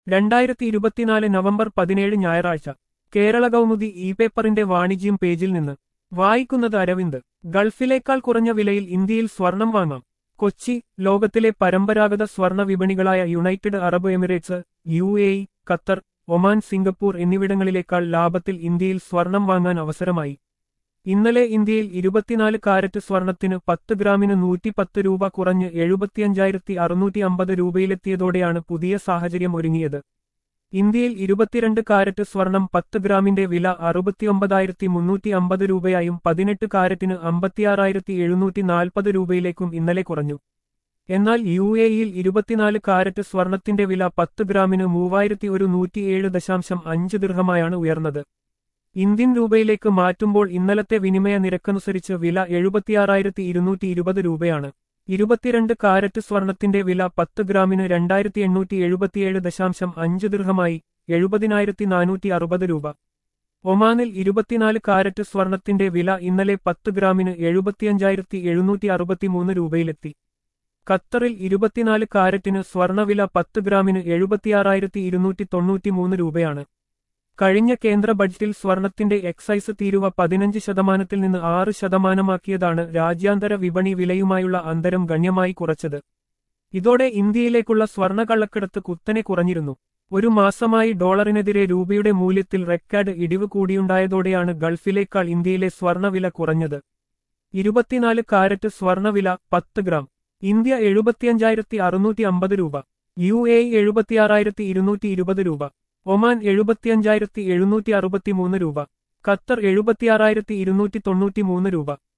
2024 November 17 ഞായറാഴ്ച കേരള കൗമുദി പേപ്പറിന്റെ വാണിജ്യം പേജിൽ നിന്ന് വായിക്കുന്നത് അരവിന്ദ്. ഗൾഫിലേക്കാൾ കുറഞ്ഞ വിലയിൽ ഇന്ത്യയിൽ സ്വർണം വാങ്ങാം. കൊച്ചി. ലോകത്തിലെ പരമ്പരാഗത സ്വർണ വിപണികളായ United Arab Emirates, UAE, Qatar, Oman, Singapore എന്നിവിടങ്ങളിലേക്കാൾ ലാഭത്തിൽ ഇന്ത്യയിൽ സ്വർണം വാങ്ങാൻ അവസരമായി. ഇന്നലെ ഇന്ത്യയിൽ 24 കാരറ്റ് സ്വർണത്തിന് 10 ഗ്രാമിന് 110 രൂപ കുറഞ്ഞ് 75,650 രൂപയിലെത്തിയതോടെയാണ് പുതിയ സാഹചര്യം ഒരുങ്ങിയത്. ഇന്ത്യയിൽ 22 കാരറ്റ് സ്വർണം 10 ഗ്രാമിന്റെ വില 69,350 രൂപയായും 18 കാരറ്റിന് 56,740 രൂപയിലേക്കും ഇന്നലെ കുറഞ്ഞു. എന്നാൽ UAEയിൽ 24 കാരറ്റ് സ്വർണത്തിന്റെ വില 10 ഗ്രാമിന് 3,107.5 ദിർഹമായാണ് ഉയർന്നത്. ഇന്ത്യൻ രൂപയിലേക്ക് മാറ്റുമ്പോൾ ഇന്നലത്തെ വിനിമയ നിരക്കനുസരിച്ച് വില 76,220 രൂപയാണ്. 22 കാരറ്റ് സ്വർണത്തിന്റെ വില 10 ഗ്രാമിന് 2,877.5 ദിർഹമായി 70,460 രൂപ. ഒമാനിൽ 24 കാരറ്റ് സ്വർണത്തിന്റെ വില ഇന്നലെ 10 ഗ്രാമിന് 75,763 രൂപയിലെത്തി. ഖത്തറിൽ 24 കാരറ്റിന് സ്വർണവില 10 ഗ്രാമിന് 76,293 രൂപയാണ്. കഴിഞ്ഞ കേന്ദ്ര ബജറ്റിൽ സ്വർണത്തിന്റെ എക്സൈസ് തീരുവ 15% നിന്ന് 6%മാക്കിയതാണ് രാജ്യാന്തര വിപണി വിലയുമായുള്ള അന്തരം ഗണ്യമായി കുറച്ചത്. ഇതോടെ ഇന്ത്യയിലേക്കുള്ള സ്വർണ കള്ളക്കടത്ത് കുത്തനെ കുറഞ്ഞിരുന്നു. ഒരു മാസമായി ഡോളറിനെതിരെ രൂപയുടെ മൂല്യത്തിൽ റെക്കോർഡ് ഇടിവ് കൂടിയുണ്ടായതോടെയാണ് ഗൾഫിലേക്കാൾ ഇന്ത്യയിലെ സ്വർണവില കുറഞ്ഞത്. 24 കാരറ്റ് സ്വർണവില 10 ഗ്രാം. ഇന്ത്യ 75,650 രൂപ. UAE 76,220 രൂപ. ഒമാൻ 75,763 രൂപ. ഖത്തർ 76,293 രൂപ.